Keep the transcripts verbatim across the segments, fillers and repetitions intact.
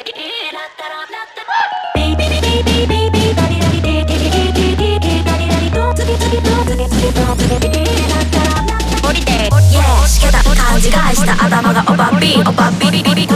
降りて、yeah、しけた勘違いした頭がオバビオバビビビビ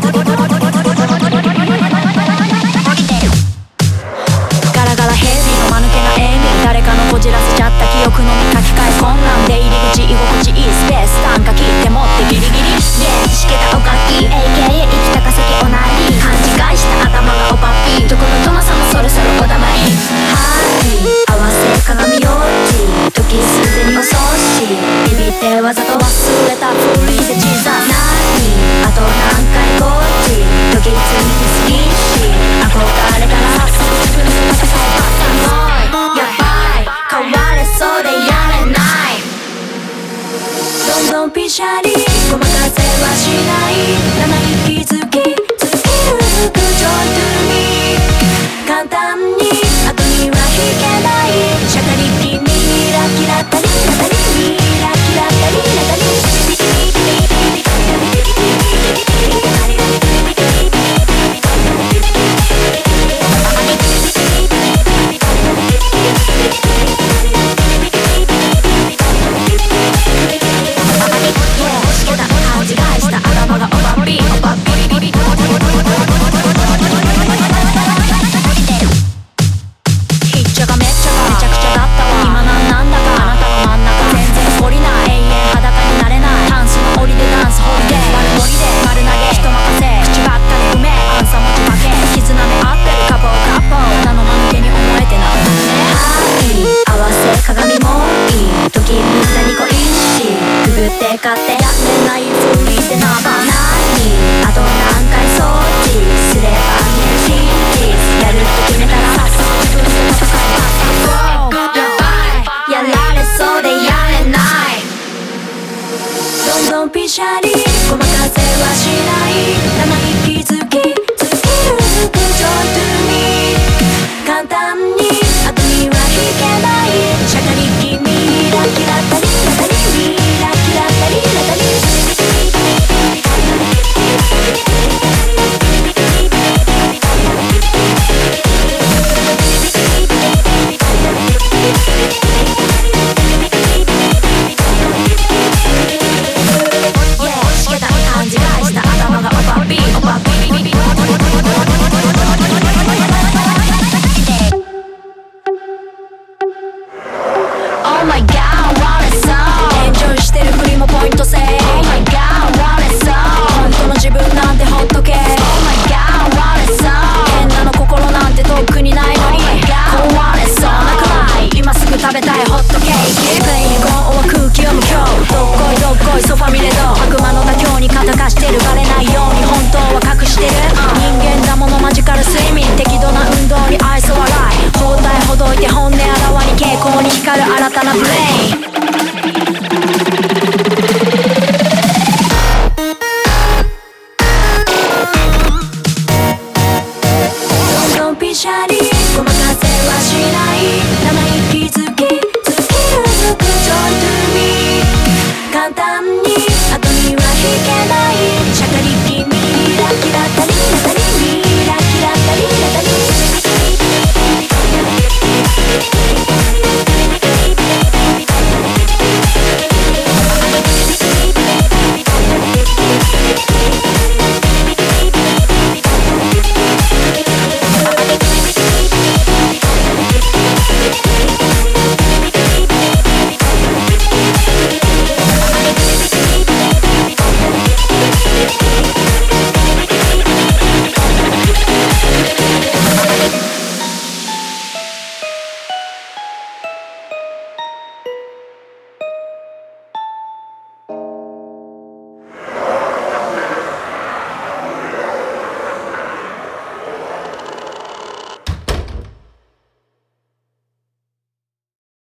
ガラガラヘビの間抜けな笑み、誰かのこじらせちゃった記憶のみ書き換え困難で入り口居心地いいスペース単価切って持ってギリギリ、yeah、しけたおかき エーケーエー 生きた化石おなり勘違いした頭がオバビどこの殿様そろそろおだまりはい合わせ鏡よっち時すでに遅しビビってわざと忘れたふりで小さなあと何回こっち時積みすぎし憧れたら早速自分で戦いパターンやばい変われそうでやれないどんどんピシャリごまかせはしない生意気づき続ける服ジョイトゥミー簡単に後には引けないシャカリキミラキラタリラタリミラキラタリラタリ勝手やれないふりでなばないあと何回掃除すれば見える真実やると決めたら早速自分で戦いパターンやばいやられそうでやれないどんどんピシャリごまかせはしない生意気づき続ける服ジョイトゥミー簡単に後には引けないシャカリキミラキラタリラタリミラキラタリラタリしけた勘違いした頭がオバビオバビビビOh my god, what a song エンジョイしてるふりもポイント制 Oh my god, what a song 本当の自分なんてほっとけ Oh my god, what a song 変なの心なんてとっくにないのに Oh my god, what a song なくない今すぐ食べたいホットケーキプレイにゴンオは空気読む今日どっこいどっこいソファミレド悪魔の妥協に肩貸してるバレないように本当は隠してる、uh、人間だものマジカル睡眠適度な運動に愛想笑い包帯ほどいて本音あらわに傾向に光る新たなブレイン